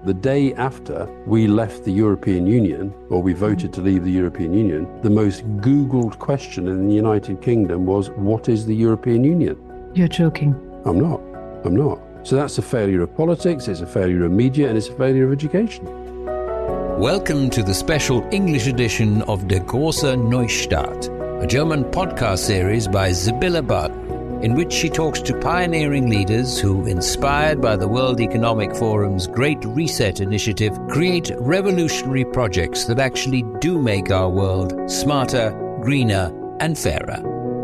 The day after we left the European Union, or we voted to leave the European Union, the most Googled question in the United Kingdom was, what is the European Union? You're joking. I'm not. So that's a failure of politics, it's a failure of media, and it's a failure of education. Welcome to the special English edition of Der große Neustart, a German podcast series by Sibylle Barton, in which she talks to pioneering leaders who, inspired by the World Economic Forum's Great Reset initiative, create revolutionary projects that actually do make our world smarter, greener, and fairer.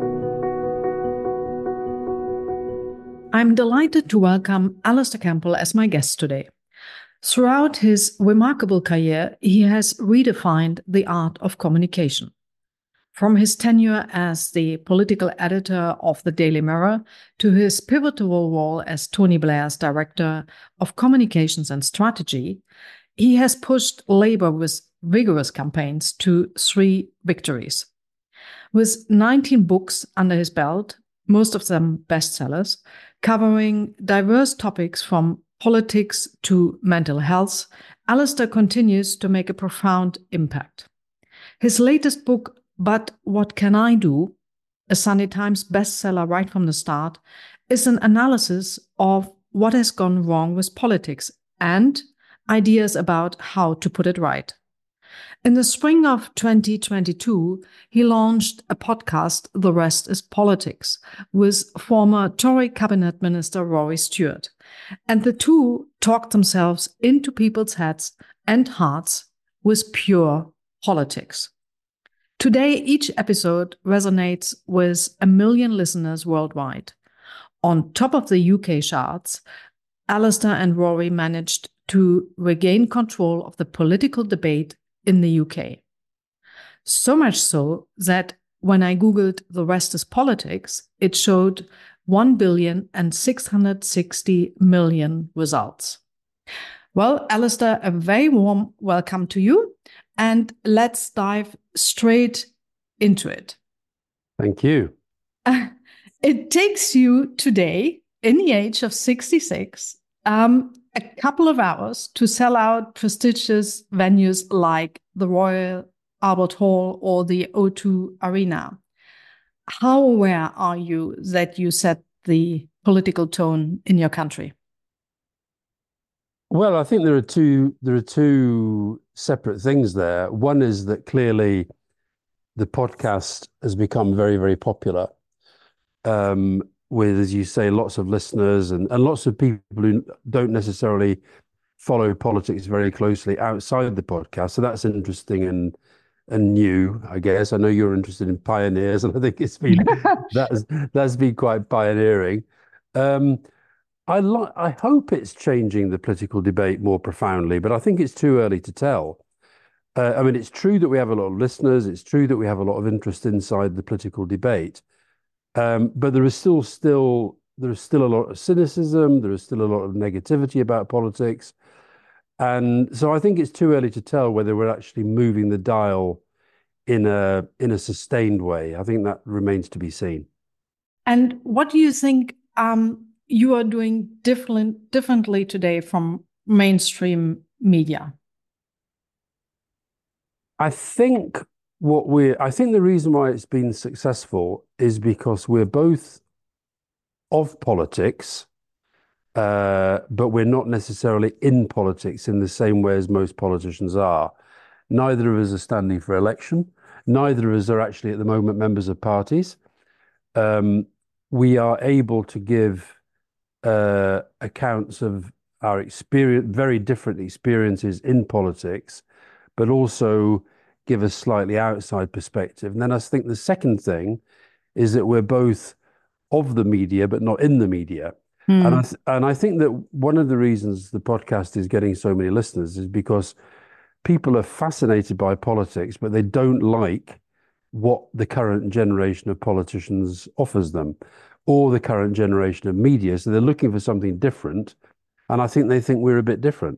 I'm delighted to welcome Alastair Campbell as my guest today. Throughout his remarkable career, he has redefined the art of communication. From his tenure as the political editor of the Daily Mirror to his pivotal role as Tony Blair's director of communications and strategy, he has pushed Labour with vigorous campaigns to 3 victories. With 19 books under his belt, most of them bestsellers, covering diverse topics from politics to mental health, Alastair continues to make a profound impact. His latest book, But What Can I Do?, a Sunday Times bestseller right from the start, is an analysis of what has gone wrong with politics and ideas about how to put it right. In the spring of 2022, he launched a podcast, The Rest is Politics, with former Tory cabinet minister Rory Stewart. And the two talked themselves into people's heads and hearts with pure politics. Today, each episode resonates with 1 million listeners worldwide. On top of the UK charts, Alastair and Rory managed to regain control of the political debate in the UK. So much so that when I Googled The Rest is Politics, it showed 1,660,000,000 results. Well, Alastair, a very warm welcome to you. And let's dive straight into it. Thank you. It takes you today, in the age of 66, a couple of hours to sell out prestigious venues like the Royal Albert Hall or the O2 Arena. How aware are you that you set the political tone in your country? Well, I think there are two separate things there. One is that clearly the podcast has become very, very popular, with, as you say, lots of listeners and lots of people who don't necessarily follow politics very closely outside the podcast. So that's interesting and new, I guess. I know you're interested in pioneers, and I think it's been that's been quite pioneering. I hope it's changing the political debate more profoundly, but I think it's too early to tell. I mean, it's true that we have a lot of listeners. It's true that we have a lot of interest inside the political debate, but there is still a lot of cynicism. There is still a lot of negativity about politics, and so I think it's too early to tell whether we're actually moving the dial in a sustained way. I think that remains to be seen. And what do you think you are doing differently today from mainstream media? I think the reason why it's been successful is because we're both of politics, but we're not necessarily in politics in the same way as most politicians are. Neither of us are standing for election. Neither of us are actually at the moment members of parties. We are able to give accounts of our experience, very different experiences in politics, but also give a slightly outside perspective. And then I think the second thing is that we're both of the media, but not in the media. And I think that one of the reasons the podcast is getting so many listeners is because people are fascinated by politics, but they don't like what the current generation of politicians offers them, or the current generation of media. So they're looking for something different. And I think they think we're a bit different.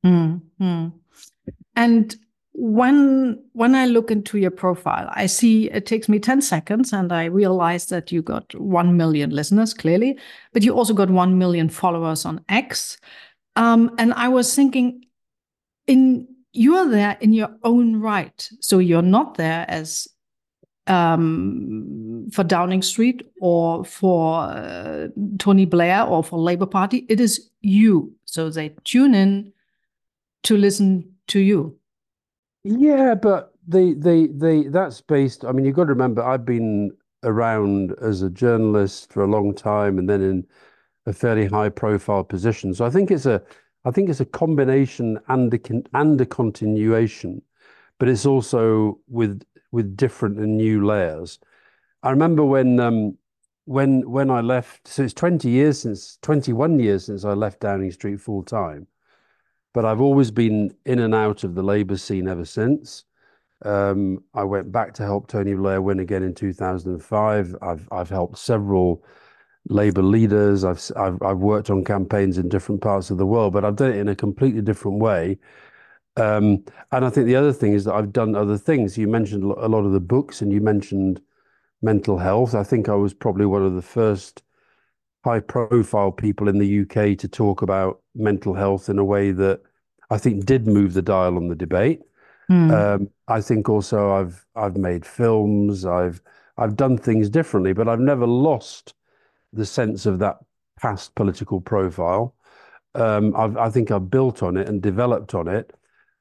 And when I look into your profile, I see it takes me 10 seconds and I realize that you got 1 million listeners, clearly, but you also got 1 million followers on X. And I was thinking, you're there in your own right. So you're not there as for Downing Street or for Tony Blair or for Labour Party. It is you. So they tune in to listen to you. Yeah, but that's based. I mean, you've got to remember, I've been around as a journalist for a long time, and then in a fairly high-profile position. So I think it's a combination and a continuation, but it's also with different and new layers. I remember when I left. So it's 21 years since I left Downing Street full time. But I've always been in and out of the Labour scene ever since. I went back to help Tony Blair win again in 2005. I've helped several Labour leaders. I've worked on campaigns in different parts of the world, but I've done it in a completely different way. And I think the other thing is that I've done other things. You mentioned a lot of the books, and you mentioned mental health. I think I was probably one of the first high-profile people in the UK to talk about mental health in a way that I think did move the dial on the debate. I think also I've made films. I've done things differently, but I've never lost the sense of that past political profile. I think I've built on it and developed on it.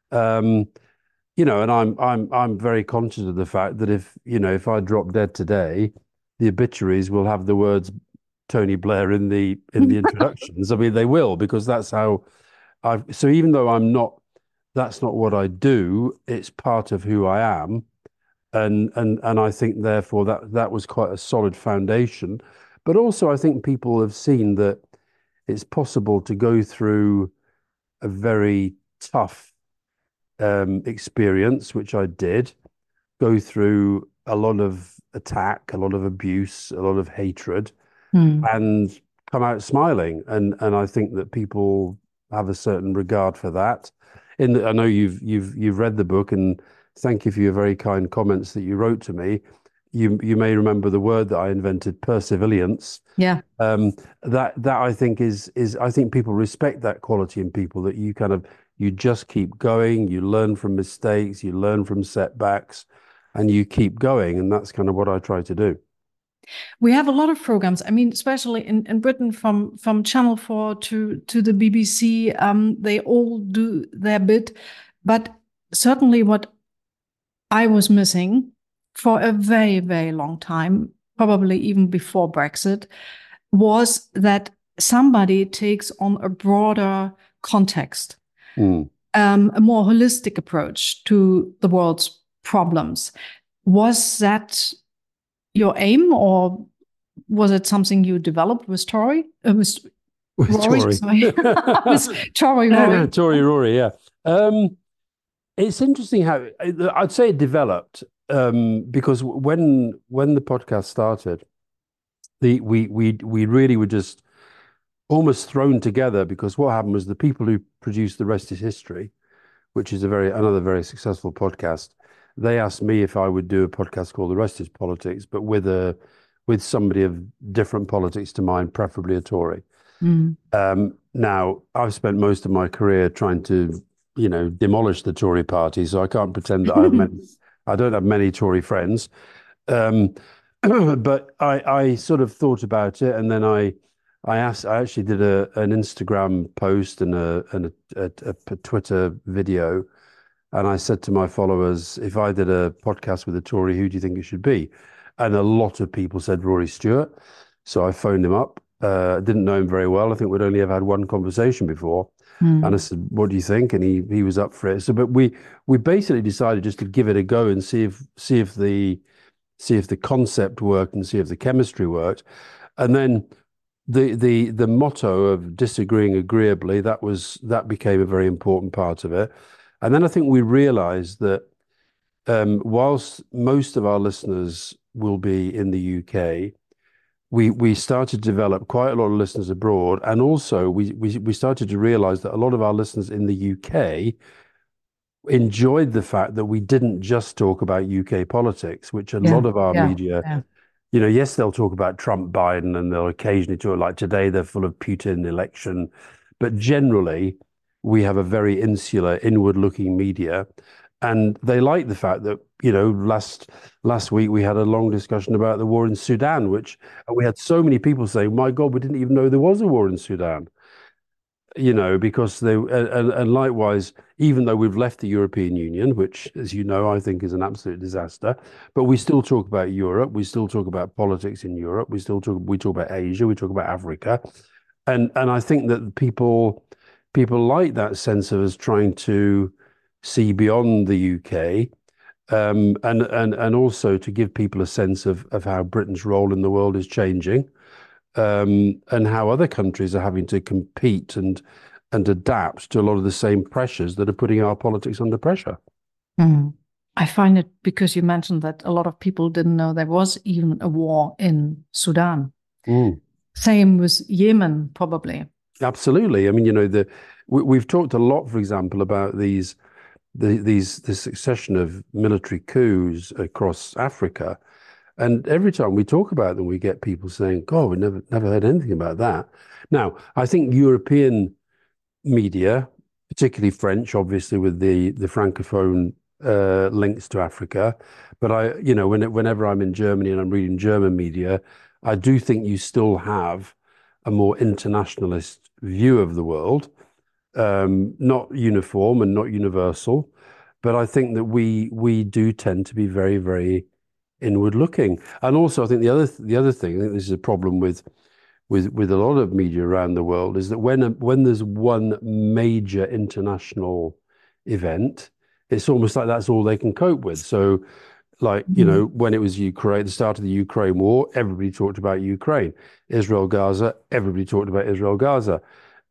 You know, and I'm very conscious of the fact that if I drop dead today, the obituaries will have the words Tony Blair in the introductions. I mean, they will, because that's how so even though that's not what I do, it's part of who I am. And I think therefore that was quite a solid foundation. But also I think people have seen that it's possible to go through a very tough experience, which I did, go through a lot of attack, a lot of abuse, a lot of hatred, and come out smiling. And I think that people have a certain regard for that. I know you've read the book, and thank you for your very kind comments that you wrote to me. You may remember the word that I invented, perseverance. Yeah. That I think is I think people respect that quality in people, that you just keep going, you learn from mistakes, you learn from setbacks, and you keep going. And that's kind of what I try to do. We have a lot of programs. I mean, especially in Britain, from Channel 4 to the BBC, they all do their bit. But certainly what I was missing for a very, very long time, probably even before Brexit, was that somebody takes on a broader context, a more holistic approach to the world's problems. Was that your aim, or was it something you developed with Tory? With Rory, Tory. sorry. With Tory Rory. Tory Rory, yeah. It's interesting how I'd say it developed, because when the podcast started, we really were just almost thrown together, because what happened was the people who produced The Rest is History, which is another very successful podcast, they asked me if I would do a podcast called The Rest is Politics, but with somebody of different politics to mine, preferably a Tory. Now, I've spent most of my career trying to, demolish the Tory party, so I can't pretend that I don't have many Tory friends. But I sort of thought about it, and then I actually did an Instagram post and a Twitter video. And I said to my followers, if I did a podcast with a Tory, who do you think it should be? And a lot of people said Rory Stewart. So I phoned him up. Didn't know him very well. I think we'd only ever had one conversation before. And I said, what do you think? And he was up for it. So, but we basically decided just to give it a go and see if the concept worked and see if the chemistry worked. And then the motto of disagreeing agreeably, that became a very important part of it. And then I think we realized that whilst most of our listeners will be in the UK, we started to develop quite a lot of listeners abroad. And also we started to realize that a lot of our listeners in the UK enjoyed the fact that we didn't just talk about UK politics, which a lot of our media, yes, they'll talk about Trump, Biden, and they'll occasionally talk, like today, they're full of Putin election. But generally, we have a very insular, inward-looking media, and they like the fact that, last week we had a long discussion about the war in Sudan, and we had so many people say, "My God, we didn't even know there was a war in Sudan." Because and likewise, even though we've left the European Union, which, as you know, I think is an absolute disaster, but we still talk about Europe, we still talk about politics in Europe, we talk about Asia, we talk about Africa, and I think that people like that sense of us trying to see beyond the UK, and also to give people a sense of how Britain's role in the world is changing, and how other countries are having to compete and adapt to a lot of the same pressures that are putting our politics under pressure. Mm. I find it, because you mentioned that a lot of people didn't know there was even a war in Sudan. Same with Yemen, probably. Absolutely. I mean, we've talked a lot, for example, about this succession of military coups across Africa. And every time we talk about them, we get people saying, "God, we never heard anything about that." Now, I think European media, particularly French, obviously with the Francophone links to Africa, but whenever I'm in Germany and I'm reading German media, I do think you still have a more internationalist view of the world, not uniform and not universal, but I think that we do tend to be very, very inward looking. And also, I think the other thing, I think this is a problem with a lot of media around the world, is that when there's one major international event, it's almost like that's all they can cope with. So, like, when it was Ukraine, the start of the Ukraine war, everybody talked about Ukraine. Israel, Gaza, everybody talked about Israel, Gaza.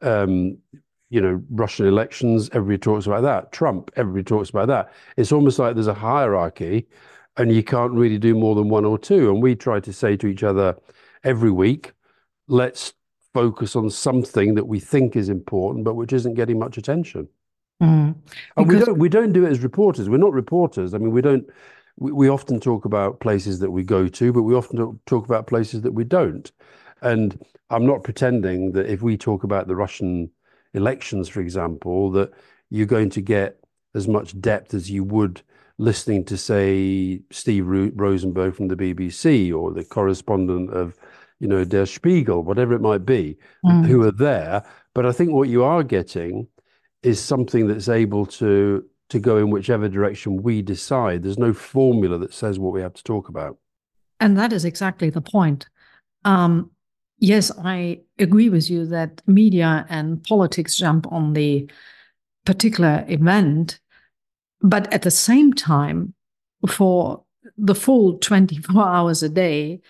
Russian elections, everybody talks about that. Trump, everybody talks about that. It's almost like there's a hierarchy, and you can't really do more than one or two. And we try to say to each other every week, let's focus on something that we think is important, but which isn't getting much attention. And we don't do it as reporters. We're not reporters. I mean, we often talk about places that we go to, but we often talk about places that we don't. And I'm not pretending that if we talk about the Russian elections, for example, that you're going to get as much depth as you would listening to, say, Steve Rosenberg from the BBC, or the correspondent of, Der Spiegel, whatever it might be, who are there. But I think what you are getting is something that's able to go in whichever direction we decide. There's no formula that says what we have to talk about. And that is exactly the point. Yes, I agree with you that media and politics jump on the particular event, but at the same time, for the full 24 hours a day,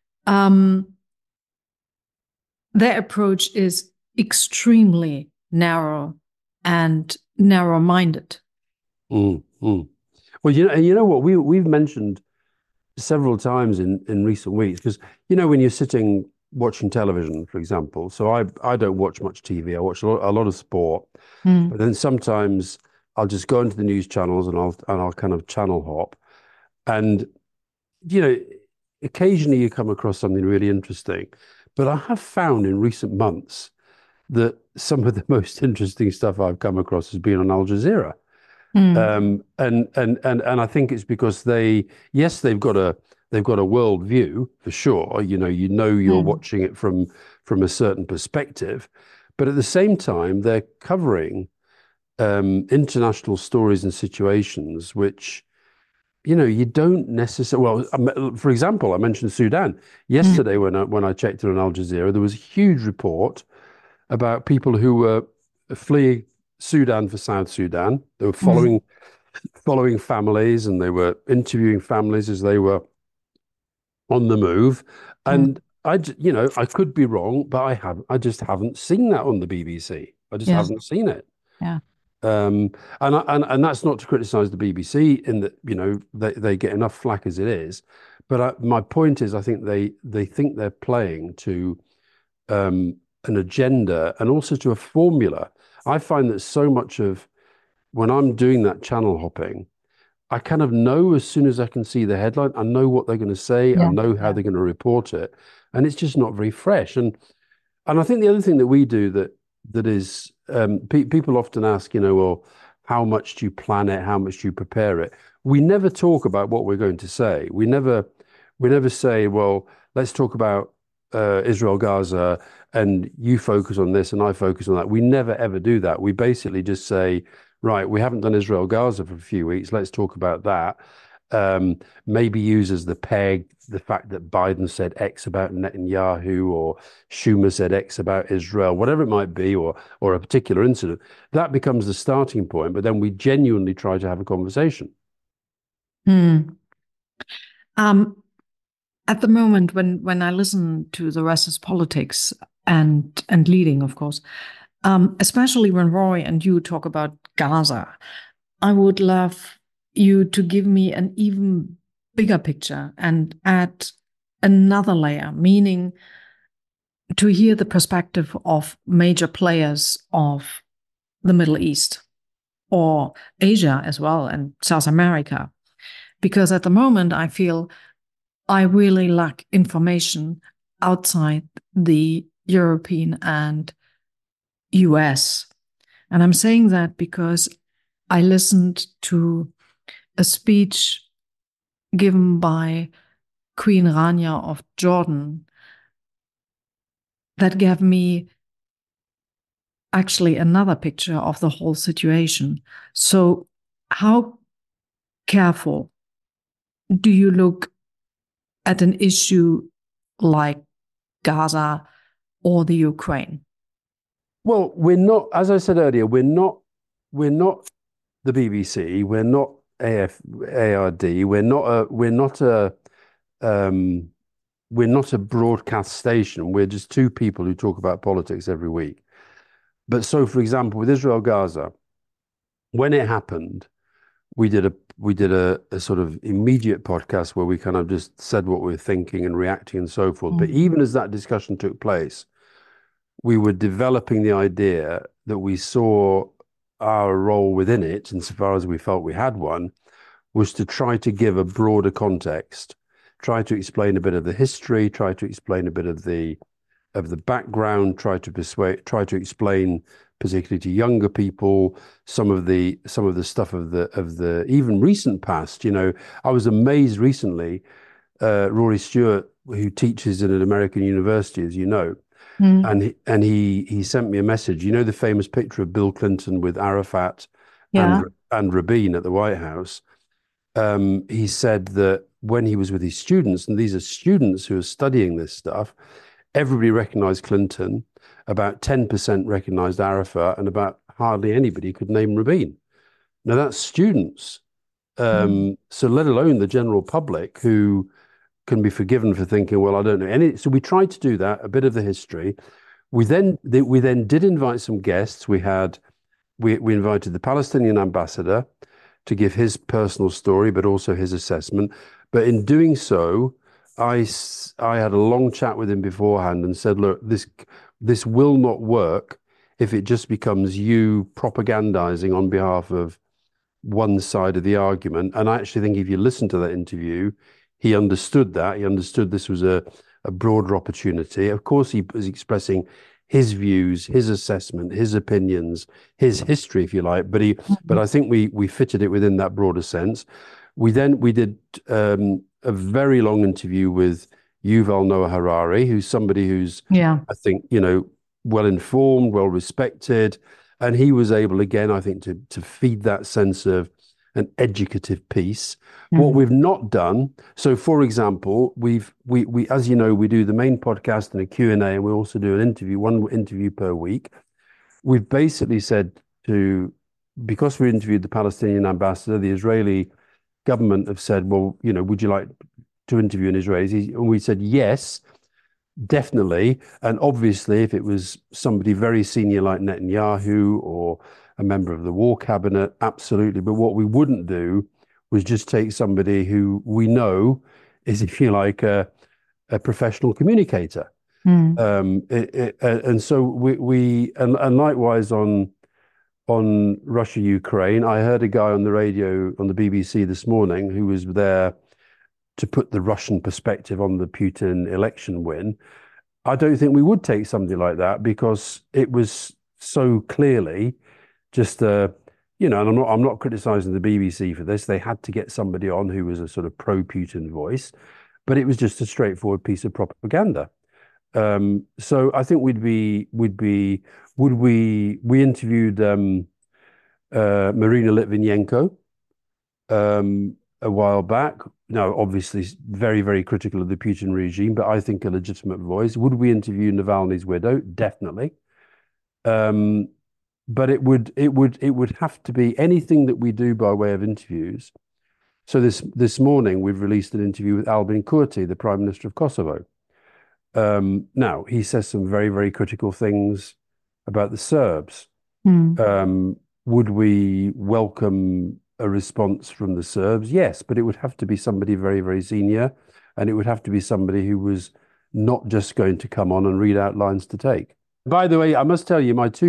their approach is extremely narrow and narrow-minded. Well, you know what we've mentioned several times in recent weeks, because when you're sitting watching television, for example, so I don't watch much TV. I watch a lot of sport, but then sometimes I'll just go into the news channels and I'll kind of channel hop, and occasionally you come across something really interesting. But I have found in recent months that some of the most interesting stuff I've come across has been on Al Jazeera. And I think it's because they've got a world view for sure. You're watching it from a certain perspective, but at the same time they're covering international stories and situations which you don't necessarily. Well, for example, I mentioned Sudan yesterday when I checked it on Al Jazeera. There was a huge report about people who were fleeing Sudan for South Sudan. They were following families, and they were interviewing families as they were on the move. And I could be wrong, but I just haven't seen that on the BBC. I just haven't seen it. Yeah. And that's not to criticize the BBC in that they get enough flack as it is, but my point is I think they think they're playing to an agenda and also to a formula. I find that so much of when I'm doing that channel hopping, I kind of know as soon as I can see the headline, I know what they're going to say, I know how they're going to report it, and it's just not very fresh. And I think the other thing that we do that is people often ask, well, how much do you plan it? How much do you prepare it? We never talk about what we're going to say. We never say, well, let's talk about Israel, Gaza, and you focus on this and I focus on that. We never ever do that. We basically just say, right, we haven't done Israel, Gaza for a few weeks. Let's talk about that. Maybe use as the peg the fact that Biden said X about Netanyahu, or Schumer said X about Israel, whatever it might be, or a particular incident. That becomes the starting point, but then we genuinely try to have a conversation. At the moment, when I listen to the Restless Politics and leading, of course, especially when Rory and you talk about Gaza, I would love you to give me an even bigger picture and add another layer, meaning to hear the perspective of major players of the Middle East or Asia as well, and South America. Because at the moment, I feel I really lack information outside the European and US. And I'm saying that because I listened to a speech given by Queen Rania of Jordan that gave me actually another picture of the whole situation. So how careful do you look at an issue like Gaza or the Ukraine? Well, we're not, as I said earlier, we're not the BBC, we're not ARD, we're not a broadcast station. We're just two people who talk about politics every week. But so, for example, with Israel Gaza, when it happened, we did a sort of immediate podcast where we kind of just said what we were thinking and reacting and so forth. But even as that discussion took place, we were developing the idea that we saw our role within it, insofar as we felt we had one, was to try to give a broader context, try to explain a bit of the history, try to explain a bit of the background, try to explain, particularly to younger people, some of the stuff of the even recent past. I was amazed recently, Rory Stewart, who teaches in an American university, as you know, and he sent me a message. The famous picture of Bill Clinton with Arafat and Rabin at the White House. He said that when he was with his students, and these are students who are studying this stuff, everybody recognized Clinton, about 10% recognized Arafat, and about hardly anybody could name Rabin. Now that's students. So let alone the general public, who can be forgiven for thinking, well, I don't know any. So we tried to do that, a bit of the history. We then did invite some guests. We invited the Palestinian ambassador to give his personal story, but also his assessment. But in doing so, I had a long chat with him beforehand and said, look, this will not work if it just becomes you propagandizing on behalf of one side of the argument. And I actually think if you listen to that interview, he understood that. He understood this was a broader opportunity. Of course, he was expressing his views, his assessment, his opinions, his history, if you like. But I think we fitted it within that broader sense. We did a very long interview with Yuval Noah Harari, who's somebody who's, I think, well informed, well respected, and he was able again, I think, to feed that sense of an educative piece. What we've not done, so for example, we as you know, we do the main podcast and a Q&A, and we also do one interview per week. We've basically said because we interviewed the Palestinian ambassador, the Israeli government have said, well, would you like to interview an Israeli? And we said, yes, definitely. And obviously, if it was somebody very senior like Netanyahu or a member of the war cabinet, absolutely. But what we wouldn't do was just take somebody who we know is, if you like, a professional communicator. And so we likewise on Russia, Ukraine, I heard a guy on the radio on the BBC this morning who was there to put the Russian perspective on the Putin election win. I don't think we would take somebody like that because it was so clearly just and I'm not criticizing the BBC for this. They had to get somebody on who was a sort of pro-Putin voice, but it was just a straightforward piece of propaganda. So I think we interviewed Marina Litvinenko a while back. Now, obviously, very, very critical of the Putin regime, but I think a legitimate voice. Would we interview Navalny's widow? Definitely. But it would have to be anything that we do by way of interviews. So this morning we've released an interview with Albin Kurti, the Prime Minister of Kosovo. Now he says some very, very critical things about the Serbs. Would we welcome a response from the Serbs? Yes, but it would have to be somebody very, very senior, and it would have to be somebody who was not just going to come on and read out lines to take. By the way, I must tell you,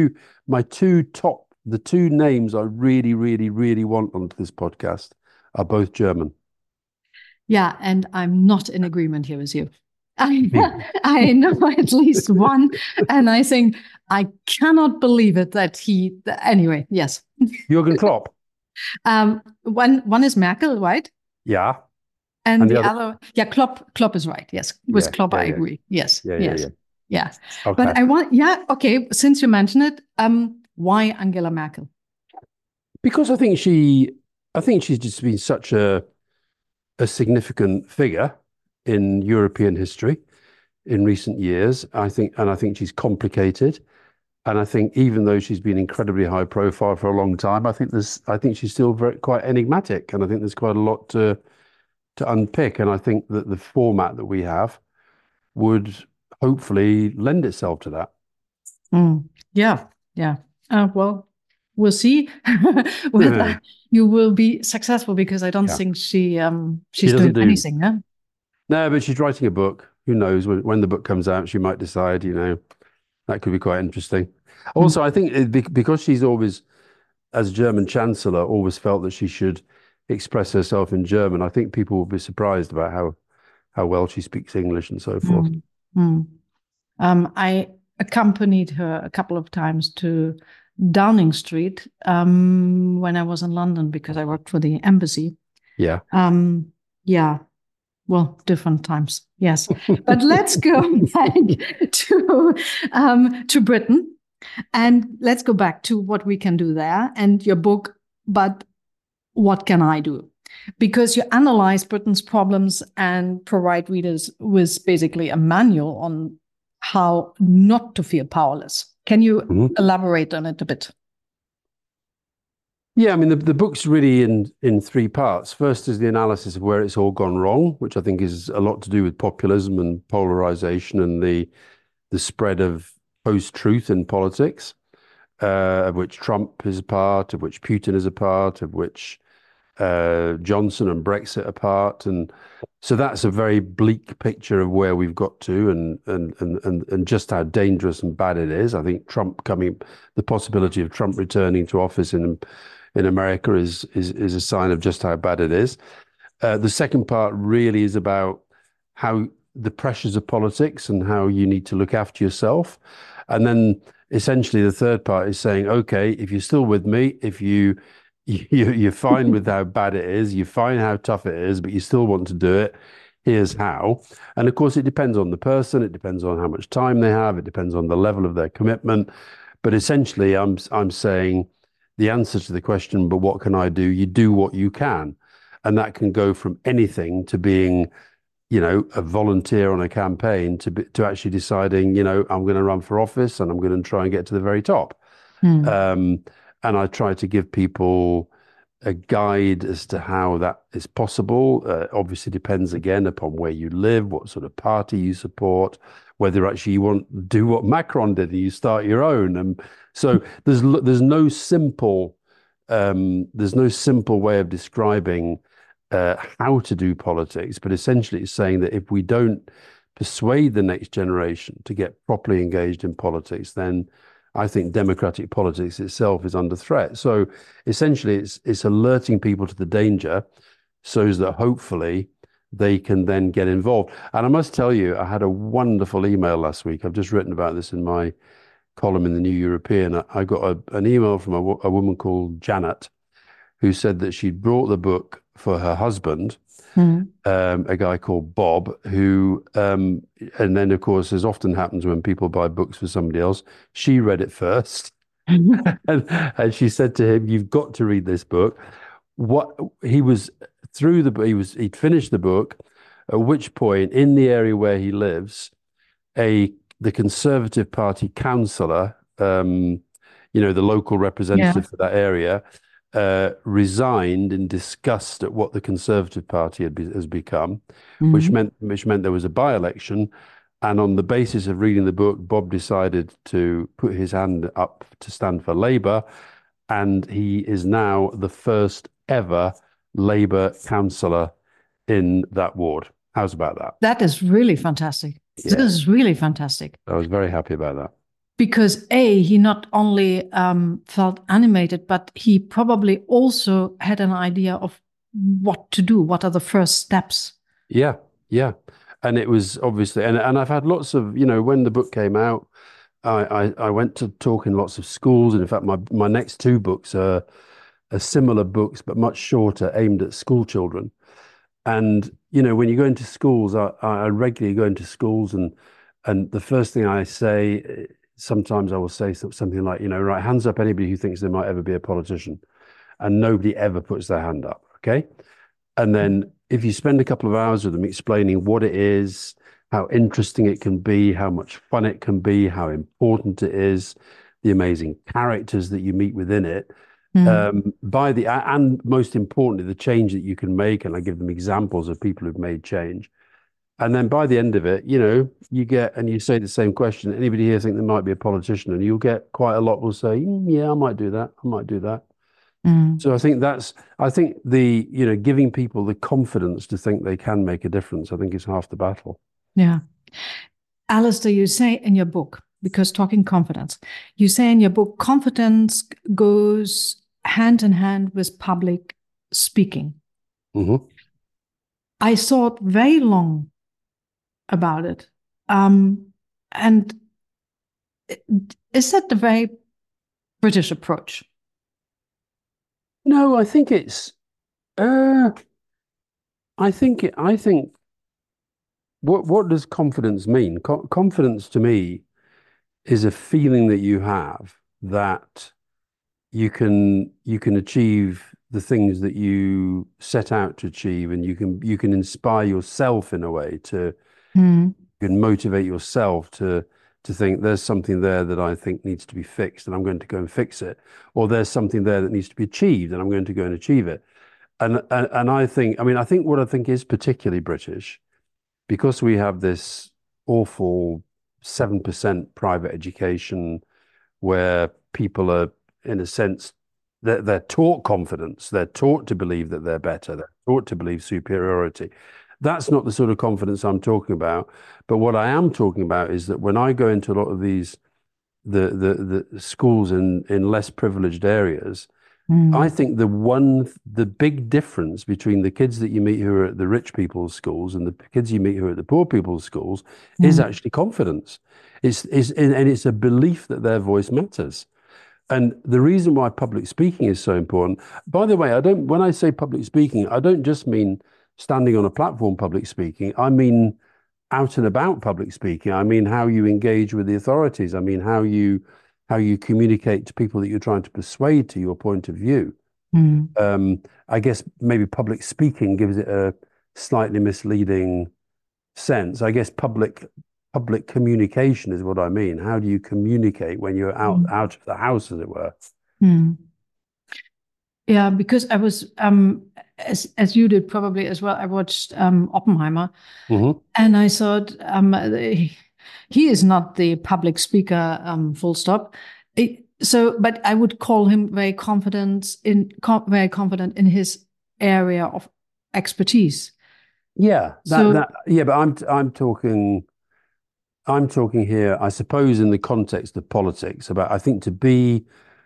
the two names I really, really, really want onto this podcast are both German. Yeah, and I'm not in agreement here with you. I know at least one, and I think I cannot believe it that anyway, yes. Jürgen Klopp. One is Merkel, right? Yeah. And the other, Klopp is right. Yes, with Klopp, I agree. Yes, yes. Yeah. Okay. But okay, since you mentioned it, why Angela Merkel? Because I think she's just been such a significant figure in European history in recent years. I think she's complicated. And I think even though she's been incredibly high profile for a long time, I think she's still quite enigmatic. And I think there's quite a lot to unpick. And I think that the format that we have would hopefully lend itself to that. Yeah. Well, we'll see whether you will be successful, because I don't think she's doing anything. No? No, but she's writing a book. Who knows when the book comes out, she might decide. That could be quite interesting. Also, I think because she's always, as German Chancellor, always felt that she should express herself in German. I think people will be surprised about how well she speaks English and so forth. I accompanied her a couple of times to Downing Street when I was in London, because I worked for the embassy. Yeah. Yeah. Well, different times, yes. But let's go back to Britain, and let's go back to what we can do there and your book, But What Can I Do? Because you analyze Britain's problems and provide readers with basically a manual on how not to feel powerless. Can you elaborate on it a bit? Yeah, I mean, the book's really in three parts. First is the analysis of where it's all gone wrong, which I think is a lot to do with populism and polarization and the spread of post-truth in politics, of which Trump is a part, of which Putin is a part, of which Johnson and Brexit are part. And so that's a very bleak picture of where we've got to and just how dangerous and bad it is. I think the possibility of Trump returning to office in America is a sign of just how bad it is. The second part really is about how the pressures of politics and how you need to look after yourself. And then essentially the third part is saying, okay, if you're still with me, if you're fine with how bad it is, you find how tough it is, but you still want to do it, here's how. And of course, it depends on the person. It depends on how much time they have. It depends on the level of their commitment. But essentially, I'm saying the answer to the question, but what can I do? You do what you can. And that can go from anything to being, a volunteer on a campaign to actually deciding, I'm going to run for office and I'm going to try and get to the very top. And I try to give people a guide as to how that is possible. Obviously depends again upon where you live, what sort of party you support, whether actually you want to do what Macron did and you start your own. And so there's no simple way of describing how to do politics, but essentially it's saying that if we don't persuade the next generation to get properly engaged in politics, then I think democratic politics itself is under threat. So essentially it's alerting people to the danger so that hopefully they can then get involved. And I must tell you, I had a wonderful email last week. I've just written about this in my column in the New European, I got an email from a woman called Janet, who said that she'd brought the book for her husband, a guy called Bob, who, and then of course, as often happens when people buy books for somebody else, she read it first. And she said to him, "You've got to read this book." What he was through the book, he'd finished the book, at which point, in the area where he lives, the Conservative Party councillor, the local representative for that area, resigned in disgust at what the Conservative Party has become, which meant there was a by-election. And on the basis of reading the book, Bob decided to put his hand up to stand for Labour, and he is now the first ever Labour councillor in that ward. How's about that? That is really fantastic. Yeah. This is really fantastic. I was very happy about that. Because he not only felt animated, but he probably also had an idea of what to do. What are the first steps? Yeah. And it was obviously, and I've had lots of, when the book came out, I went to talk in lots of schools. And in fact, my next two books are similar books, but much shorter, aimed at school children. And, when you go into schools, I regularly go into schools, and the first thing I say, sometimes I will say something like, right, hands up anybody who thinks they might ever be a politician. And nobody ever puts their hand up, okay? And then if you spend a couple of hours with them explaining what it is, how interesting it can be, how much fun it can be, how important it is, the amazing characters that you meet within it, and most importantly, the change that you can make, and I give them examples of people who've made change. And then by the end of it, you get, and you say the same question, anybody here think they might be a politician? And you'll get quite a lot will say, yeah, I might do that. I might do that. So I think the, giving people the confidence to think they can make a difference, I think is half the battle. Yeah. Alistair, you say in your book, because talking confidence, you say in your book, confidence goes hand in hand with public speaking. I thought very long about it. And is that the very British approach? No, I think it's, I think what does confidence mean? Confidence to me is a feeling that you have that you can achieve the things that you set out to achieve, and you can inspire yourself in a way to, you can motivate yourself to think there's something there that I think needs to be fixed, and I'm going to go and fix it, or there's something there that needs to be achieved, and I'm going to go and achieve it. And I think what I think is particularly British, because we have this awful 7% private education where people are, in a sense, they're taught confidence, they're taught to believe that they're better, they're taught to believe superiority. That's not the sort of confidence I'm talking about. But what I am talking about is that when I go into a lot of these, the schools in less privileged areas, I think the big difference between the kids that you meet who are at the rich people's schools and the kids you meet who are at the poor people's schools is actually confidence. It's a belief that their voice matters. And the reason why public speaking is so important, by the way, when I say public speaking, I don't just mean standing on a platform public speaking. I mean out and about public speaking. I mean how you engage with the authorities. I mean how you communicate to people that you're trying to persuade to your point of view. I guess maybe public speaking gives it a slightly misleading sense. I guess public communication is what I mean. How do you communicate when you're out of the house, as it were? Yeah, because I was, as you did probably as well, I watched Oppenheimer, and I thought he is not the public speaker, full stop. But I would call him very confident in his area of expertise. Yeah, but I'm talking here, I suppose, in the context of politics, about, I think, to be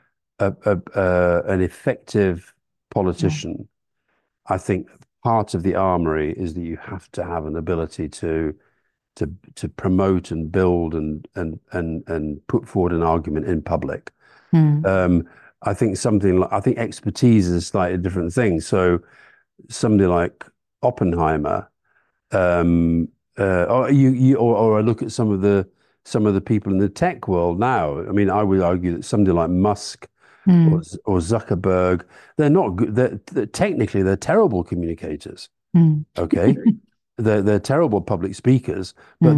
an effective politician, I think part of the armory is that you have to have an ability to to promote and build and put forward an argument in public. I think I think expertise is a slightly different thing. So somebody like Oppenheimer, or I look at some of the people in the tech world now. I mean, I would argue that somebody like Musk or Zuckerberg, they're not good. Technically, they're terrible communicators. Okay, they're terrible public speakers, but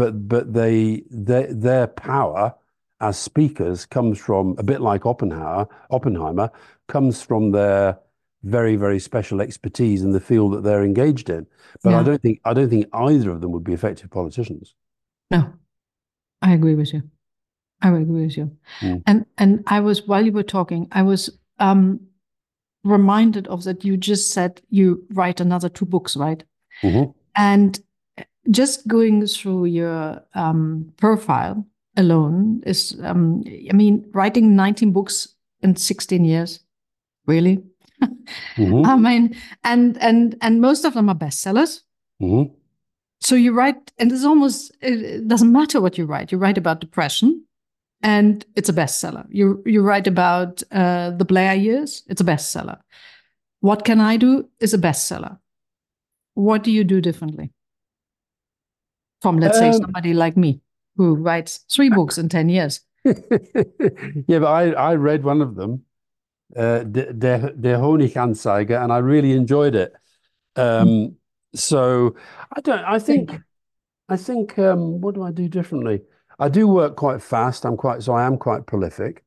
their power as speakers comes from, a bit like Oppenheimer comes from their very, very special expertise in the field that they're engaged in. But I don't think either of them would be effective politicians. No, I agree with you. And I was, while you were talking, I was reminded of that. You just said you write another 2 books, right? And just going through your profile alone is, I mean, writing 19 books in 16 years, really? I mean, and most of them are bestsellers. So you write, and it doesn't matter what you write. You write about depression, and it's a bestseller. You write about the Blair years, it's a bestseller. What Can I Do is a bestseller. What do you do differently from, let's say, somebody like me who writes 3 books in 10 years? Yeah, but I read one of them, Der Honiganzeiger, and I really enjoyed it. So I think what do I do differently? I do work quite fast. I am quite prolific.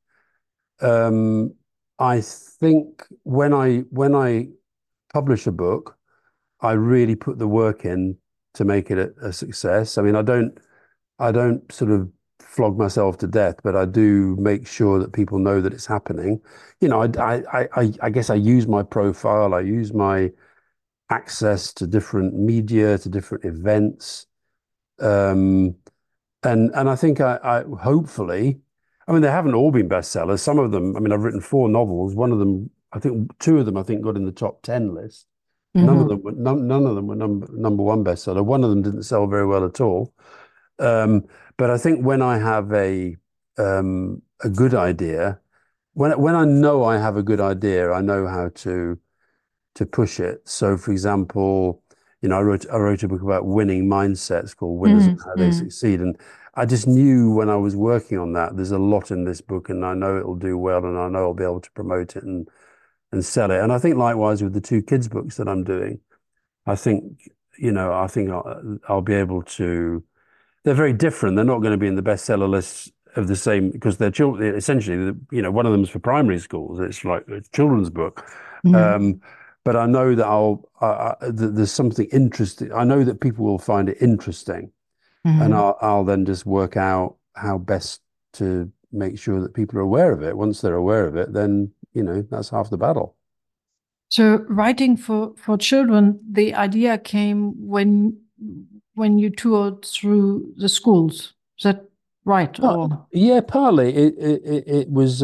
I think when I publish a book, I really put the work in to make it a success. I mean, I don't sort of flog myself to death, but I do make sure that people know that it's happening. You know, I guess I use my profile, I use my access to different media, to different events, and I think I hopefully, I mean, they haven't all been bestsellers. Some of them, I mean, I've written 4 novels. One of them, I think 2 of them, I think got in the top 10 list. None of them were number 1 bestseller. One of them didn't sell very well at all. But I think when I have a good idea, when I know I have a good idea, I know how to push it. So, for example, you know, I wrote a book about winning mindsets called Winners and How They Succeed, and I just knew when I was working on that, there's a lot in this book, and I know it'll do well, and I know I'll be able to promote it and sell it. And I think likewise with the 2 kids books that I'm doing, I think, you know, I'll be able to. They're very different. They're not going to be in the bestseller lists of the same, because they're children. Essentially, you know, one of them is for primary schools. It's like a children's book. But I know that there's something interesting. I know that people will find it interesting, and I'll then just work out how best to make sure that people are aware of it. Once they're aware of it, then, you know, that's half the battle. So writing for children, the idea came when you toured through the schools. Is that right? Or? Yeah, partly. It was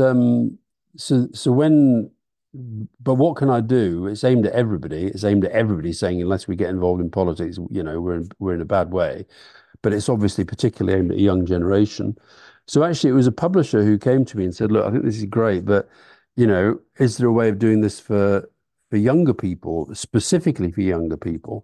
so when. But what can I do? It's aimed at everybody. It's aimed at everybody, saying unless we get involved in politics, you know, we're in a bad way. But it's obviously particularly aimed at a young generation. So actually, it was a publisher who came to me and said, "Look, I think this is great, but, you know, is there a way of doing this for younger people, specifically for younger people?"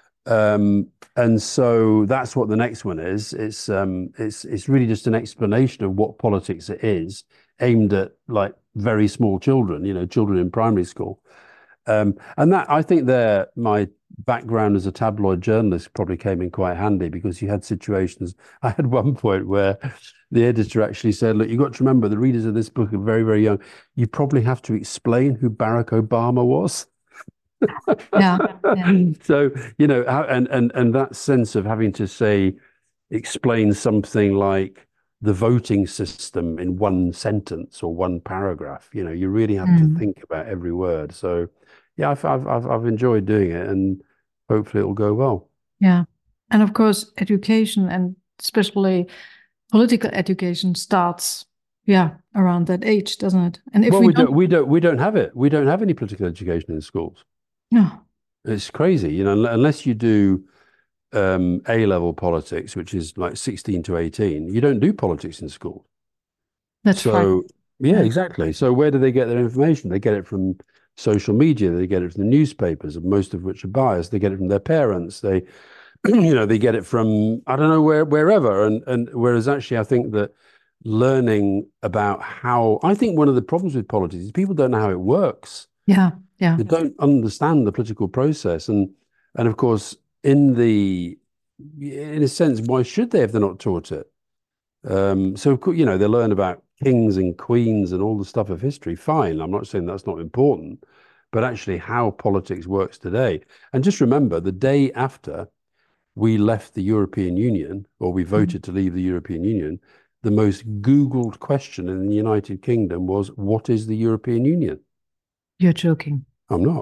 And so that's what the next one is. It's really just an explanation of what politics it is, aimed at like very small children, you know, children in primary school. And that, I think, my background as a tabloid journalist probably came in quite handy, because you had situations. I had one point where the editor actually said, "Look, you've got to remember the readers of this book are very, very young. You probably have to explain who Barack Obama was." Yeah. So, you know, and that sense of having to explain something like the voting system in one sentence or one paragraph, you know, you really have to think about every word. So, yeah, I've enjoyed doing it, and hopefully it'll go well. Yeah, and of course, education, and especially political education, starts around that age, doesn't it? And if we don't have it. We don't have any political education in schools. No, it's crazy, you know, unless you do A-level politics, which is like 16 to 18, you don't do politics in school. That's right. So, yeah, exactly. So where do they get their information? They get it from social media. They get it from the newspapers, most of which are biased. They get it from their parents. They, they get it from, I don't know, wherever. And whereas actually, I think that learning about I think one of the problems with politics is people don't know how it works. Yeah, yeah. They don't understand the political process. And of course, in a sense, why should they if they're not taught it? So, of course, they learn about kings and queens and all the stuff of history. Fine. I'm not saying that's not important, but actually how politics works today. And just remember, the day after we left the European Union, or we voted to leave the European Union, the most Googled question in the United Kingdom was, what is the European Union? You're joking. I'm not.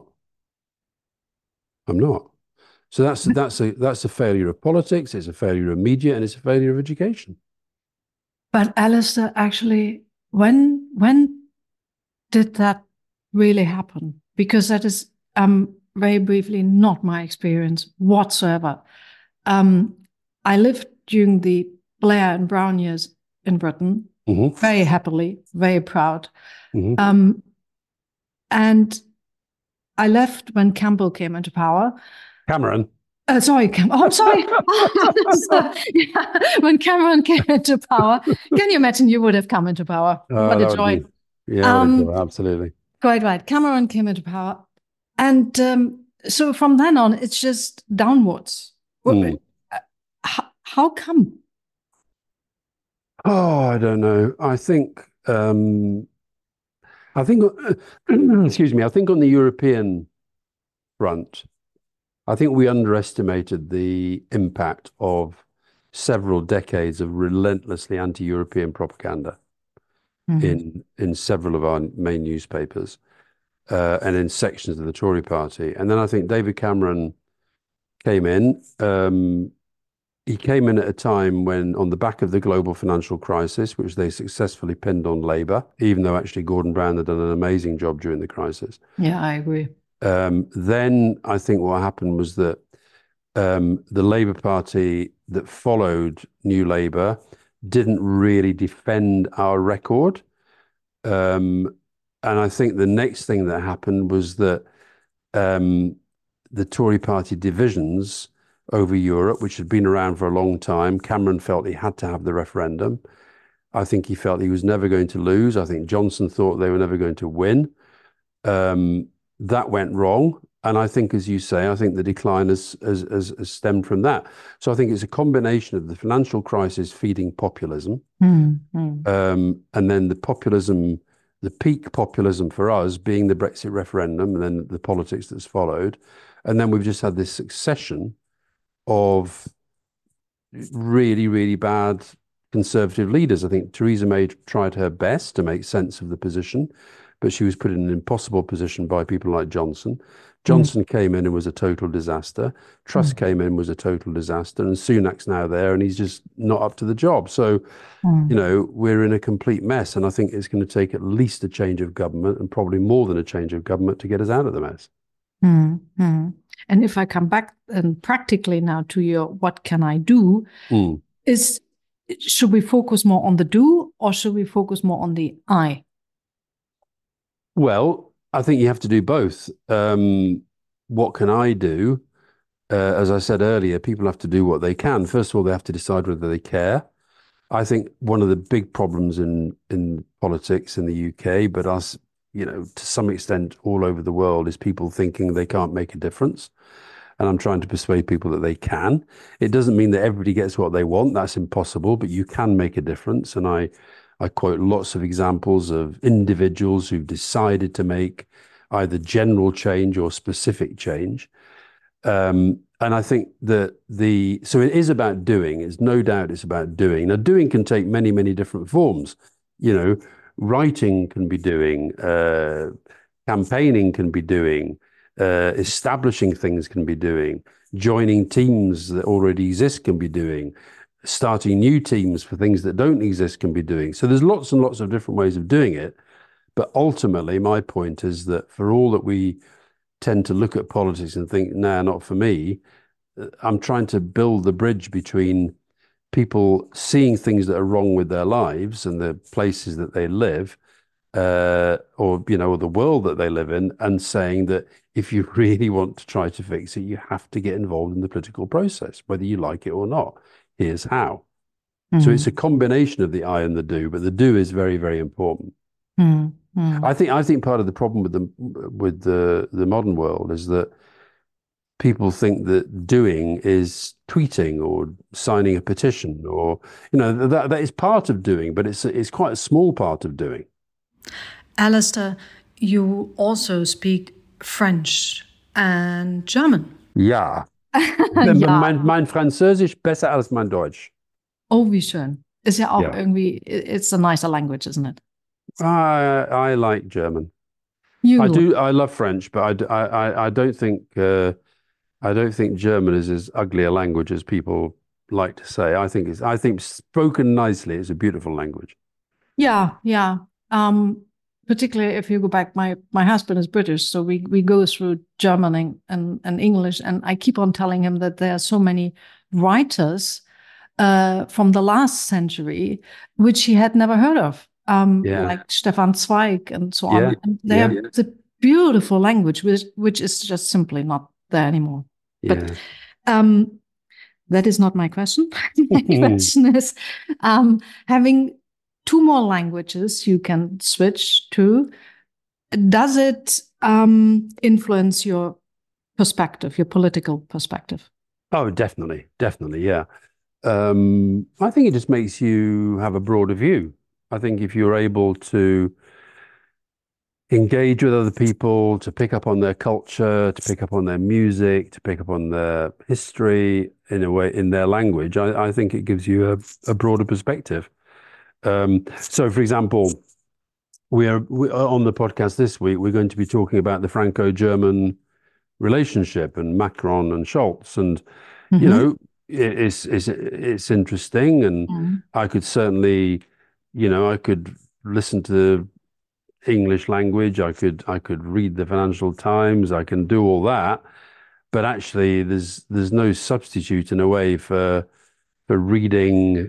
So that's a failure of politics, it's a failure of media, and it's a failure of education. But Alistair, actually, when did that really happen? Because that is very briefly not my experience whatsoever. I lived during the Blair and Brown years in Britain, very happily, very proud. And I left when Campbell came into power. Cameron. Sorry. Oh, sorry. When Cameron came into power, can you imagine you would have come into power? What a joy. Absolutely. Quite right. Cameron came into power. And so from then on, it's just downwards. How come? Oh, I don't know. I think, excuse me, I think on the European front, I think we underestimated the impact of several decades of relentlessly anti-European propaganda in several of our main newspapers and in sections of the Tory party. And then I think David Cameron came in. He came in at a time when, on the back of the global financial crisis, which they successfully pinned on Labour, even though actually Gordon Brown had done an amazing job during the crisis. Yeah, I agree. Then I think what happened was that the Labour Party that followed New Labour didn't really defend our record. And I think the next thing that happened was that the Tory party divisions over Europe, which had been around for a long time, Cameron felt he had to have the referendum. I think he felt he was never going to lose. I think Johnson thought they were never going to win. That went wrong. And I think, as you say, I think the decline has stemmed from that. So I think it's a combination of the financial crisis feeding populism, and then the peak populism for us being the Brexit referendum, and then the politics that's followed. And then we've just had this succession of really, really bad Conservative leaders. I think Theresa May tried her best to make sense of the position, but she was put in an impossible position by people like Johnson. Johnson came in and was a total disaster. Truss came in, was a total disaster. And Sunak's now there and he's just not up to the job. So, we're in a complete mess. And I think it's going to take at least a change of government and probably more than a change of government to get us out of the mess. And if I come back and practically now to your what can I do, should we focus more on the do or should we focus more on the I? Well, I think you have to do both. What can I do? As I said earlier, people have to do what they can. First of all, they have to decide whether they care. I think one of the big problems in politics in the UK, but us, to some extent all over the world, is people thinking they can't make a difference. And I'm trying to persuade people that they can. It doesn't mean that everybody gets what they want. That's impossible, but you can make a difference. And I quote lots of examples of individuals who've decided to make either general change or specific change. And I think that so it is about doing. It's no doubt it's about doing. Now, doing can take many, many different forms. Writing can be doing, campaigning can be doing, establishing things can be doing, joining teams that already exist can be doing, starting new teams for things that don't exist can be doing. So there's lots and lots of different ways of doing it. But ultimately, my point is that for all that we tend to look at politics and think, nah, not for me, I'm trying to build the bridge between people seeing things that are wrong with their lives and the places that they live, or the world that they live in, and saying that if you really want to try to fix it, you have to get involved in the political process, whether you like it or not. Here's how. So it's a combination of the I and the do, but the do is very, very important. I think part of the problem with the modern world is that people think that doing is tweeting or signing a petition, or that is part of doing, but it's quite a small part of doing. Alistair, you also speak French and German. Ja. Ja. Mein Französisch besser als mein Deutsch. Oh, wie schön. Ist ja auch irgendwie, it's a nicer language, isn't it? I like German. I love French, but I don't think German is as ugly a language as people like to say. I think spoken nicely is a beautiful language. Yeah. Particularly if you go back, my husband is British, so we go through German and English, and I keep on telling him that there are so many writers from the last century which he had never heard of, like Stefan Zweig and so on. And they have the beautiful language, which is just simply not there anymore. Yeah. But that is not my question. My question is, having two more languages you can switch to, does it influence your perspective, your political perspective? Oh, definitely, yeah. I think it just makes you have a broader view. I think if you're able to engage with other people, to pick up on their culture, to pick up on their music, to pick up on their history in a way, in their language, I think it gives you a broader perspective. So, for example, we are on the podcast this week, we're going to be talking about the Franco-German relationship and Macron and Scholz. And, it's interesting. And I could certainly, I could listen to English language. I could read the Financial Times. I can do all that. But actually, there's no substitute in a way for reading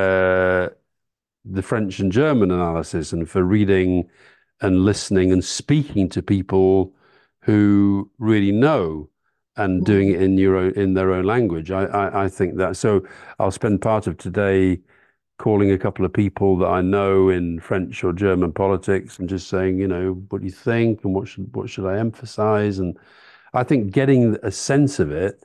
the French and German analysis, and for reading and listening and speaking to people who really know, and doing it in their own language. I think that. So I'll spend part of today calling a couple of people that I know in French or German politics and just saying, what do you think, and what should I emphasize? And I think getting a sense of it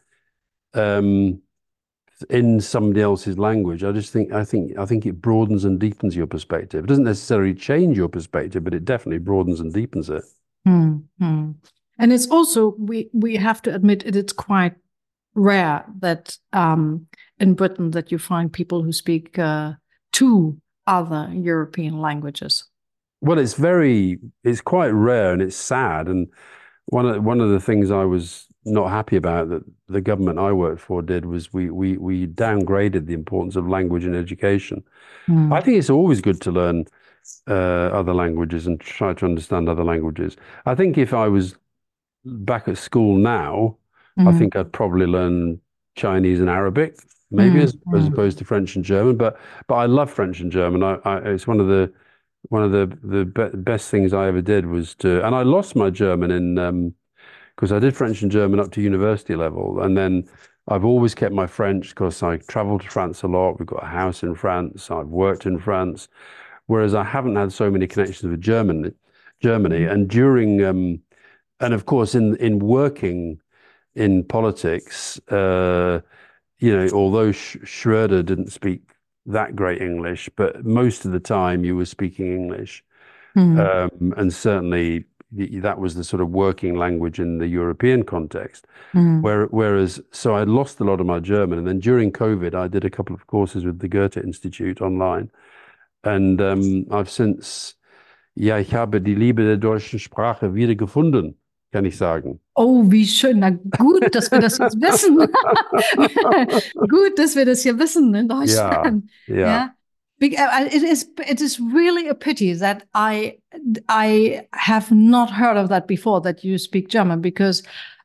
in somebody else's language, I think it broadens and deepens your perspective. It doesn't necessarily change your perspective, but it definitely broadens and deepens it. And it's also, we have to admit it's quite rare that in Britain that you find people who speak two other European languages. Well, it's quite rare, and it's sad. And one of the things I was not happy about that the government I worked for did was we downgraded the importance of language in education. I think it's always good to learn other languages and try to understand other languages. I think if I was back at school now, I think I'd probably learn Chinese and Arabic, maybe as opposed to French and German. But I love French and German. It's one of the best things I ever did was and I lost my German in because I did French and German up to university level, and then I've always kept my French because I traveled to France a lot. We've got a house in France. I've worked in France, whereas I haven't had so many connections with Germany. And during and of course in working in politics, although Schröder didn't speak that great English, but most of the time you were speaking English, and certainly that was the sort of working language in the European context. Whereas, so I lost a lot of my German, and then during COVID, I did a couple of courses with the Goethe Institute online, and I've since, ich habe die Liebe der deutschen Sprache wiedergefunden, kann ich sagen. Oh, wie schön. Na gut, dass wir das jetzt wissen. Gut, dass wir das hier wissen in Deutschland. Yeah. It is really a pity that I have not heard of that before, that you speak German, because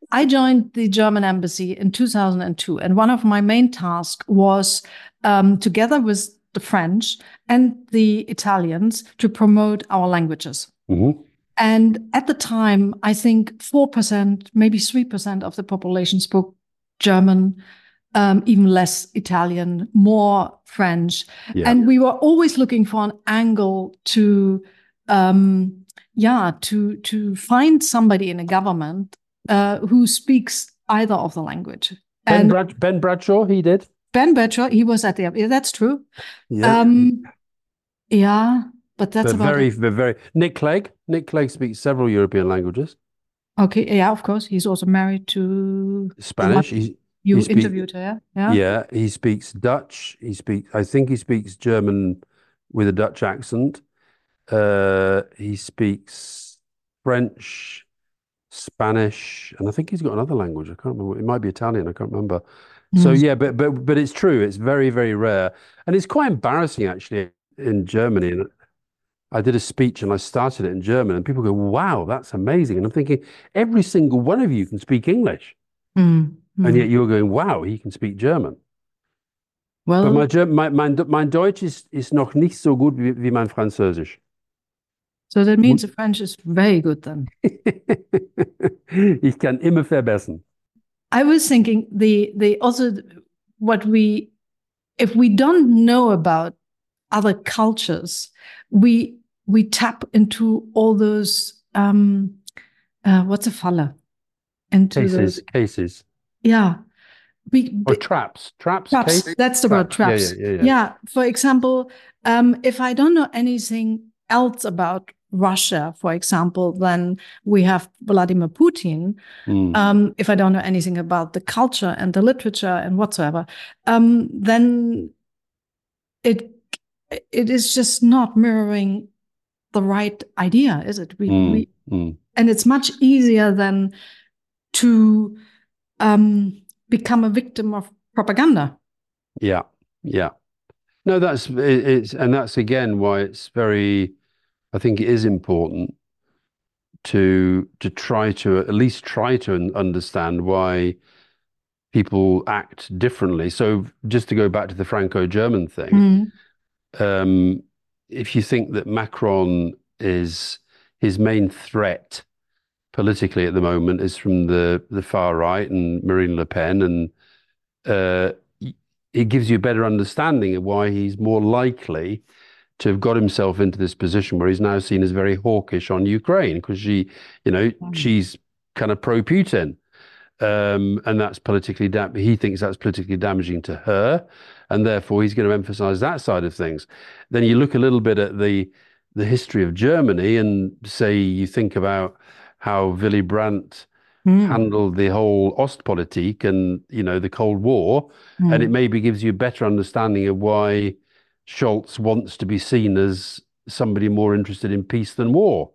I joined the German embassy in 2002, and one of my main tasks was, together with the French and the Italians, to promote our languages. Mm-hmm. And at the time, I think 4%, maybe 3% of the population spoke German, even less Italian, more French. Yeah. And we were always looking for an angle to find somebody in a government who speaks either of the language. Ben Bradshaw, he did. Ben Bradshaw, he was at the, that's true. Yeah. But that's about very. Nick Clegg speaks several European languages. Okay, yeah, of course. He's also married to Spanish. You interviewed her, yeah? Yeah, he speaks Dutch. I think he speaks German with a Dutch accent. He speaks French, Spanish, and I think he's got another language. I can't remember. It might be Italian. I can't remember. So yeah, but it's true. It's very, very rare, and it's quite embarrassing actually in Germany. And I did a speech and I started it in German, and people go, "Wow, that's amazing!" And I'm thinking, every single one of you can speak English, and yet you're going, "Wow, he can speak German." Well, but mein Deutsch ist noch nicht so gut wie mein Französisch. So that means the French is very good then. Ich kann immer verbessern. I was thinking if we don't know about other cultures, we tap into all those what's a Falle? Cases. Yeah. Or traps. Traps. That's the word, traps. Yeah. For example, if I don't know anything else about Russia, for example, then we have Vladimir Putin. If I don't know anything about the culture and the literature and whatsoever, then it is just not mirroring the right idea, is it? And it's much easier than to become a victim of propaganda. Yeah. No, that's again why it's very. I think it is important to try to at least try to understand why people act differently. So just to go back to the Franco-German thing, if you think that Macron is his main threat politically at the moment is from the far right and Marine Le Pen, and it gives you a better understanding of why he's more likely to have got himself into this position where he's now seen as very hawkish on Ukraine because she's kind of pro-Putin, and that's politically he thinks that's politically damaging to her, and therefore he's going to emphasize that side of things. Then you look a little bit at the history of Germany and say you think about how Willy Brandt handled the whole Ostpolitik and the Cold War, and it maybe gives you a better understanding of why Scholz wants to be seen as somebody more interested in peace than war.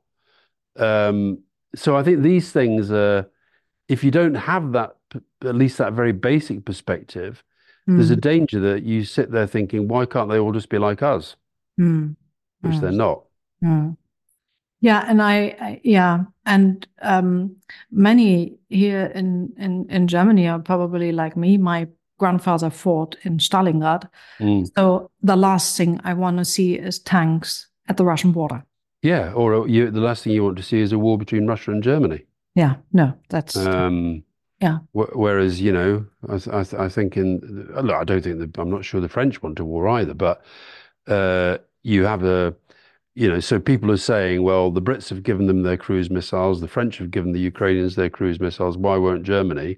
So I think these things are, if you don't have that, at least that very basic perspective, there's a danger that you sit there thinking, why can't they all just be like us? Which they're not. Yeah, and many here in Germany are probably like me. My grandfather fought in Stalingrad, so the last thing I want to see is tanks at the Russian border. Yeah, or the last thing you want to see is a war between Russia and Germany. Yeah, no, that's yeah. Whereas I think I don't think I'm not sure the French want a war either, but you have so people are saying, well, the Brits have given them their cruise missiles, the French have given the Ukrainians their cruise missiles. Why won't Germany?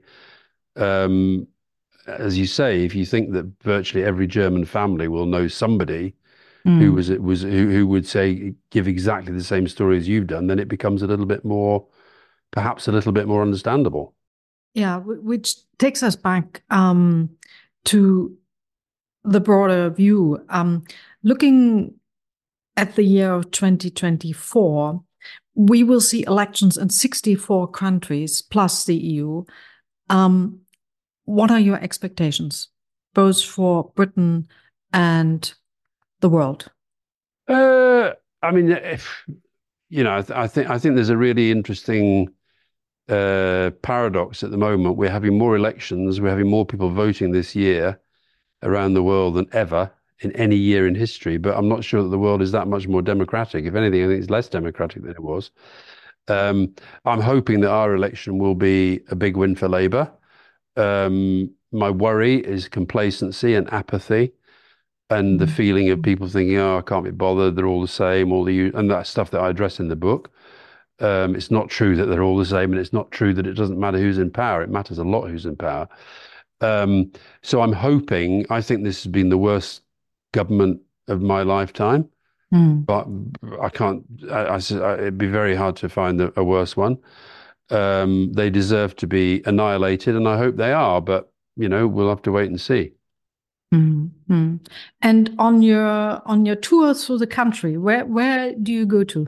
As you say, if you think that virtually every German family will know somebody who would say give exactly the same story as you've done, then it becomes perhaps a little bit more understandable. Yeah, which takes us back to the broader view. Looking at the year of 2024, we will see elections in 64 countries plus the EU. What are your expectations, both for Britain and the world? I mean, I think there's a really interesting paradox at the moment. We're having more elections, we're having more people voting this year around the world than ever in any year in history, but I'm not sure that the world is that much more democratic. If anything, I think it's less democratic than it was. I'm hoping that our election will be a big win for Labour. My worry is complacency and apathy and the feeling of people thinking, oh, I can't be bothered, they're all the same, and that stuff that I address in the book. It's not true that they're all the same, and it's not true that it doesn't matter who's in power. It matters a lot who's in power. So I'm hoping, I think this has been the worst government of my lifetime, but I can't, it'd be very hard to find a worse one. They deserve to be annihilated, and I hope they are, but we'll have to wait and see. And on your tour through the country, where do you go to?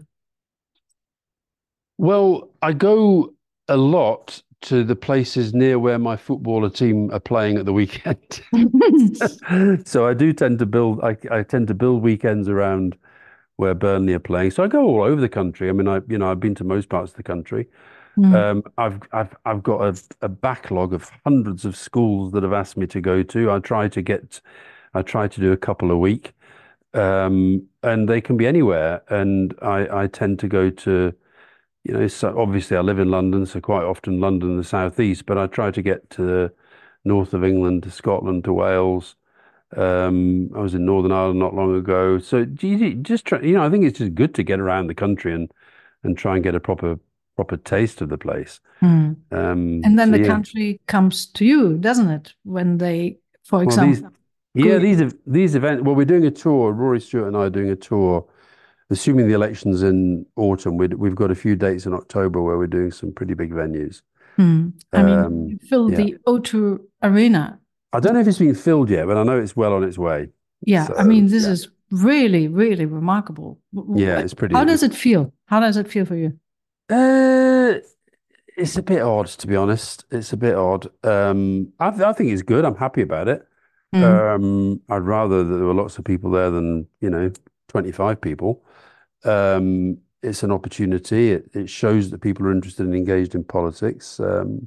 Well, I go a lot to the places near where my footballer team are playing at the weekend. So I do tend to build. I tend to build weekends around where Burnley are playing. So I go all over the country. I mean, I've been to most parts of the country. I've got a backlog of hundreds of schools that have asked me to go to. I try to do a couple a week, and they can be anywhere. And I tend to go to, so obviously I live in London, so quite often London and the southeast. But I try to get to the north of England, to Scotland, to Wales. I was in Northern Ireland not long ago. So just try, I think it's just good to get around the country and try and get a proper taste of the place. And then the country comes to you, doesn't it? When they, for example, these events. Well, we're doing a tour. Rory Stewart and I are doing a tour. Assuming the election's in autumn, we've got a few dates in October where we're doing some pretty big venues. I mean, you filled the O2 Arena. I don't know if it's been filled yet, but I know it's well on its way. Yeah, so, I mean, this is really, really remarkable. Yeah, it's pretty. How does it feel? How does it feel for you? It's a bit odd, to be honest. It's a bit odd. I think it's good. I'm happy about it. I'd rather that there were lots of people there than 25 people. It's an opportunity. It shows that people are interested and engaged in politics.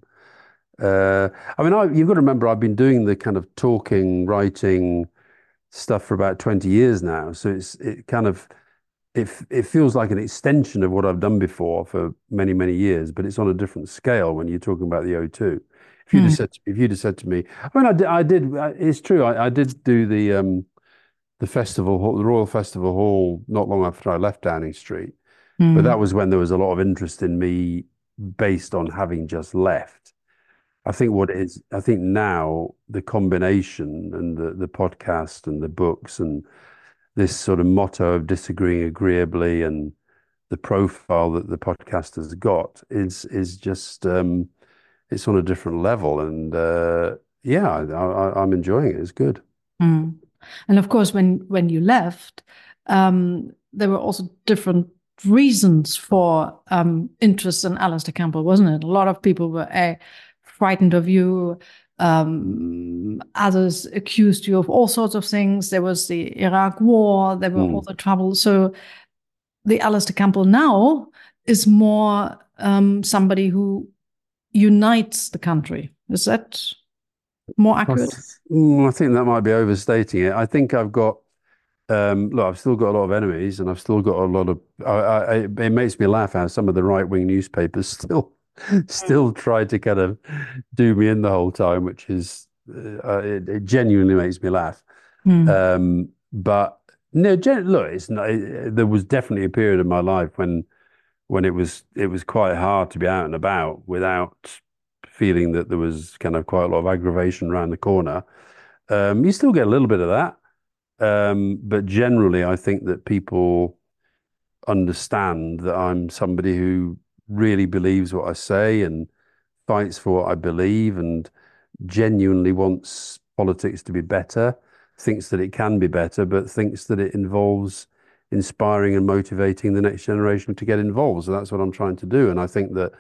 I mean, you've got to remember, I've been doing the kind of talking, writing stuff for about 20 years now. So it feels like an extension of what I've done before for many, many years, but it's on a different scale when you're talking about the O2. If you'd have said to me, I mean, I did. It's true. I did do the festival hall, the Royal Festival Hall, not long after I left Downing Street. But that was when there was a lot of interest in me based on having just left. I think now the combination and the podcast and the books and this sort of motto of disagreeing agreeably and the profile that the podcast has got is just it's on a different level, and I'm enjoying it. It's good. And of course, when you left, there were also different reasons for interest in Alastair Campbell, wasn't it? A lot of people were frightened of you. Others accused you of all sorts of things. There was the Iraq War. There were all the trouble. So the Alastair Campbell now is more somebody who unites the country. Is that more accurate? I think that might be overstating it. I think I've got look, I've still got a lot of enemies, and I've still got a lot of. It makes me laugh how some of the right-wing newspapers still try to kind of do me in the whole time, which is it genuinely makes me laugh. But no, look, it's not. There was definitely a period of my life when it was quite hard to be out and about without feeling that there was kind of quite a lot of aggravation around the corner. You still get a little bit of that. But generally, I think that people understand that I'm somebody who really believes what I say and fights for what I believe and genuinely wants politics to be better, thinks that it can be better, but thinks that it involves inspiring and motivating the next generation to get involved. So that's what I'm trying to do. And I think that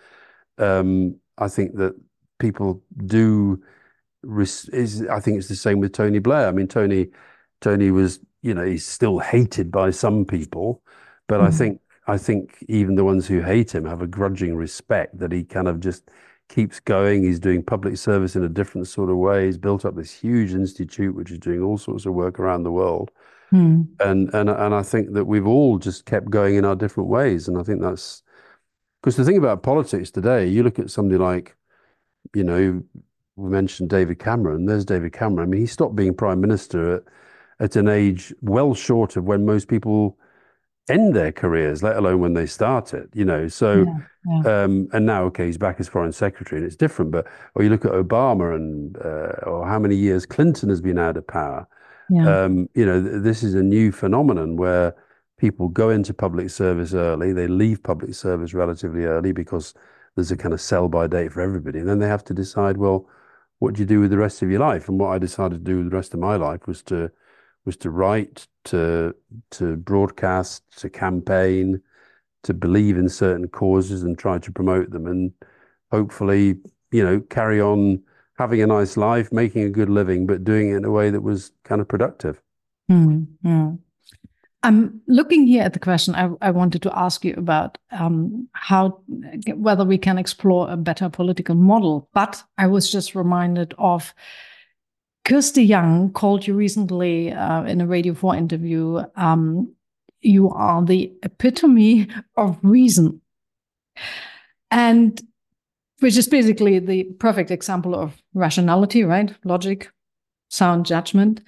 people do. I think it's the same with Tony Blair. I mean, Tony was, he's still hated by some people, but I think I think even the ones who hate him have a grudging respect that he kind of just keeps going. He's doing public service in a different sort of way. He's built up this huge institute which is doing all sorts of work around the world. Hmm. And I think that we've all just kept going in our different ways. And I think that's because the thing about politics today, you look at somebody like, you know, we mentioned David Cameron. There's David Cameron. I mean, he stopped being prime minister at an age well short of when most people end their careers, let alone when they start it, you know. So, Yeah, yeah, and now, okay, he's back as foreign secretary and it's different. But, or you look at Obama and, or how many years Clinton has been out of power. yeah. You know, this is a new phenomenon where people go into public service early, they leave public service relatively early because there's a kind of sell by date for everybody. And then they have to decide, well, what do you do with the rest of your life? And what I decided to do with the rest of my life was to write, to broadcast, to campaign, to believe in certain causes and try to promote them, and hopefully, you know, carry on having a nice life, making a good living, but doing it in a way that was kind of productive. Hmm. Hmm. I'm looking here at the question I wanted to ask you about how whether we can explore a better political model. But I was just reminded of Kirsty Young called you recently in a Radio 4 interview. You are the epitome of reason, and which is basically the perfect example of rationality, right? Logic, sound judgment.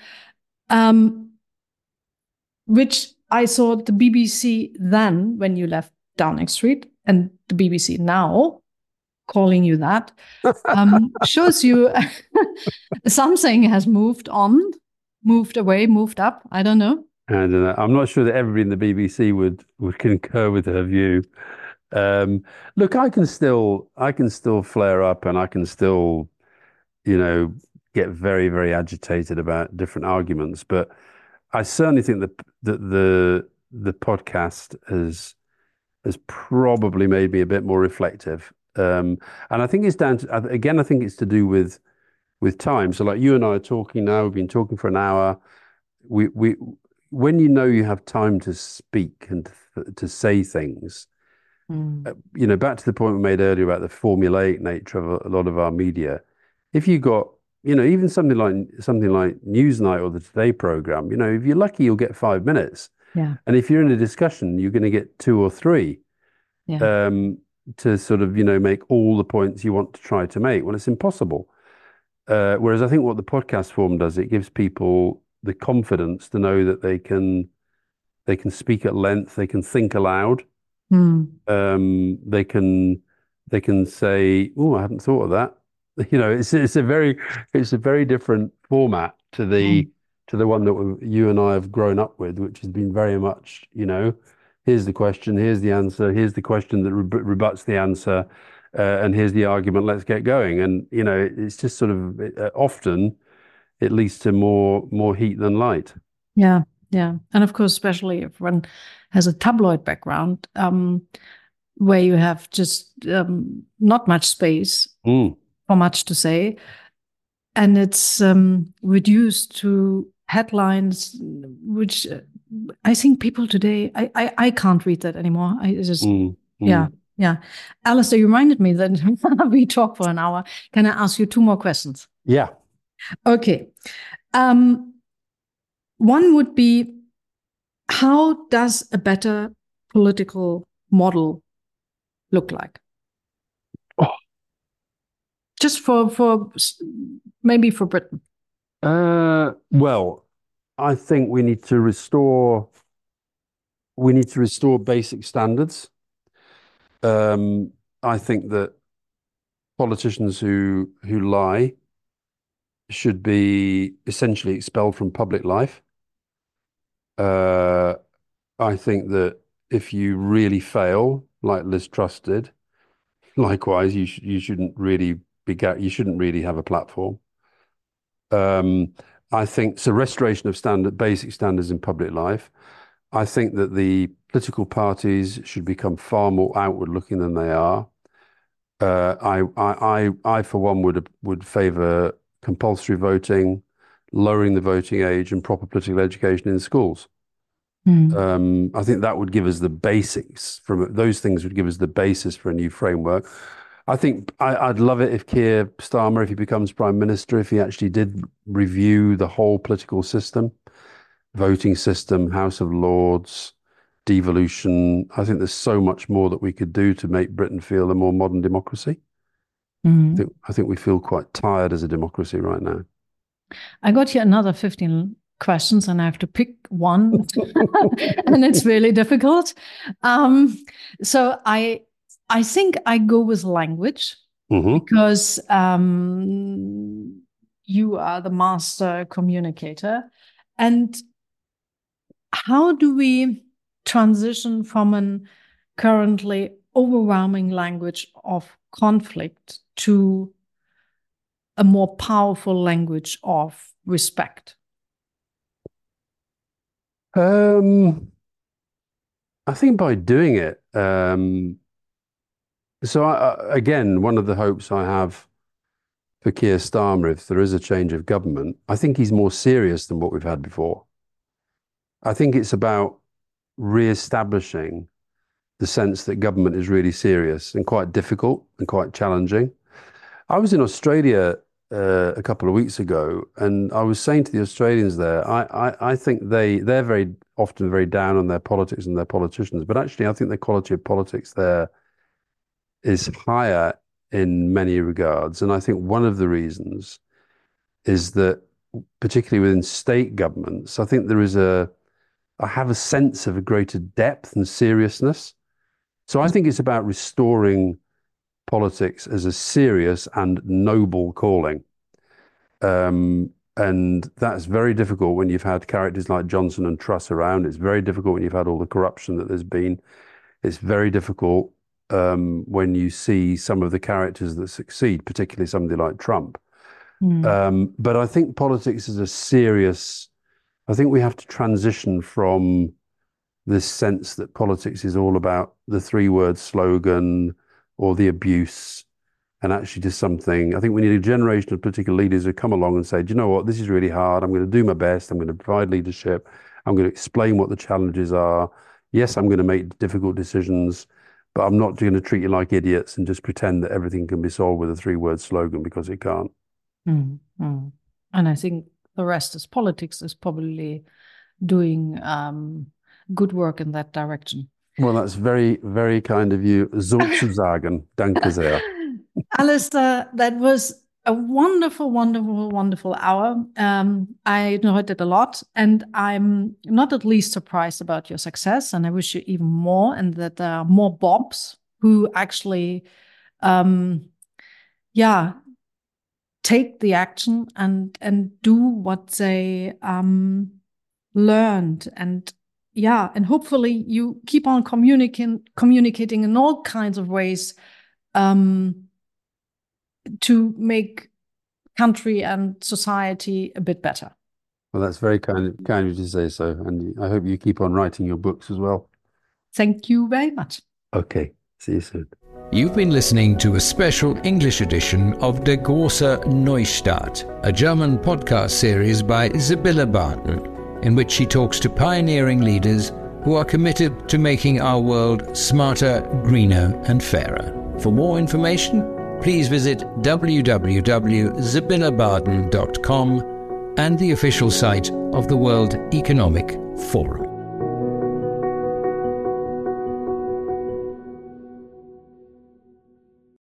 Which I saw the BBC then when you left Downing Street, and the BBC now calling you that, shows you something has moved on, moved away, moved up. I don't know. And I'm not sure that everybody in the BBC would concur with her view. Look, I can still flare up, and I can still, you know, get very, very agitated about different arguments. But I certainly think that the podcast has probably made me a bit more reflective. And I think it's down to, again, I think it's to do with time. So like you and I are talking now, we've been talking for an hour. We when you know you have time to speak and to say things, you know, back to the point we made earlier about the formulaic nature of a lot of our media. If you got, you know, even something like Newsnight or the Today program, you know, if you're lucky, you'll get 5 minutes. Yeah. And if you're in a discussion, you're going to get 2 or 3 Yeah. to sort of, you know, make all the points you want to try to make. Well, it's impossible. Whereas I think what the podcast form does, it gives people the confidence to know that they can speak at length, they can think aloud, they can say, "Oh, I hadn't thought of that." You know, it's a very different format to the one that you and I have grown up with, which has been very much, you know, here's the question, here's the answer, here's the question that rebuts the answer, and here's the argument. Let's get going. And you know, it's just sort of often it leads to more heat than light. Yeah, yeah, and of course, especially if one has a tabloid background, where you have just not much space for much to say, and it's reduced to headlines, which I think people today, I can't read that anymore. I just, yeah. Alistair, you reminded me that we talked for an hour. Can I ask you 2 more questions? Yeah. Okay. One would be, how does a better political model look like? Oh. Just for maybe for Britain. Well, I think we need to restore basic standards. I think that politicians who lie should be essentially expelled from public life. I think that if you really fail, like Liz Truss did, likewise, you shouldn't really have a platform. I think so. Restoration of basic standards in public life. I think that the political parties should become far more outward looking than they are. I for one would favour compulsory voting, lowering the voting age, and proper political education in schools. I think that would give us the basics. Those things would give us the basis for a new framework. I think I'd love it if Keir Starmer, if he becomes Prime Minister, if he actually did review the whole political system, voting system, House of Lords, devolution. I think there's so much more that we could do to make Britain feel a more modern democracy. I think we feel quite tired as a democracy right now. I got here another 15 questions and I have to pick one and it's really difficult. So I think I go with language because you are the master communicator. And how do we transition from an currently overwhelming language of conflict to a more powerful language of respect? I think by doing it. Again, one of the hopes I have for Keir Starmer, if there is a change of government, I think he's more serious than what we've had before. I think it's about re-establishing the sense that government is really serious and quite difficult and quite challenging. I was in Australia a couple of weeks ago, and I was saying to the Australians there, I think they're very often very down on their politics and their politicians, but actually I think the quality of politics there is higher in many regards. And I think one of the reasons is that, particularly within state governments, I think I have a sense of a greater depth and seriousness. So I think it's about restoring politics as a serious and noble calling. And that's very difficult when you've had characters like Johnson and Truss around. It's very difficult when you've had all the corruption that there's been. It's very difficult when you see some of the characters that succeed, particularly somebody like Trump. But I think politics is I think we have to transition from this sense that politics is all about the 3-word slogan or the abuse, and actually just something. I think we need a generation of political leaders who come along and say, do you know what, this is really hard. I'm going to do my best. I'm going to provide leadership. I'm going to explain what the challenges are. Yes, I'm going to make difficult decisions, but I'm not going to treat you like idiots and just pretend that everything can be solved with a 3-word slogan, because it can't. And I think the rest is politics is probably doing good work in that direction. Well, that's very, very kind of you. So zu sagen. Danke sehr. Alistair, that was a wonderful, wonderful, wonderful hour. I enjoyed it a lot, and I'm not at least surprised about your success, and I wish you even more, and that there are more Bobs who actually, take the action and do what they learned, and hopefully you keep on communicating in all kinds of ways to make country and society a bit better. Well, that's very kind of you to say so, and I hope you keep on writing your books as well. Thank you very much. Okay, see you soon. You've been listening to a special English edition of Der große Neustart, a German podcast series by Sibylle Barton, in which she talks to pioneering leaders who are committed to making our world smarter, greener and fairer. For more information, please visit www.sibyllebarton.com and the official site of the World Economic Forum.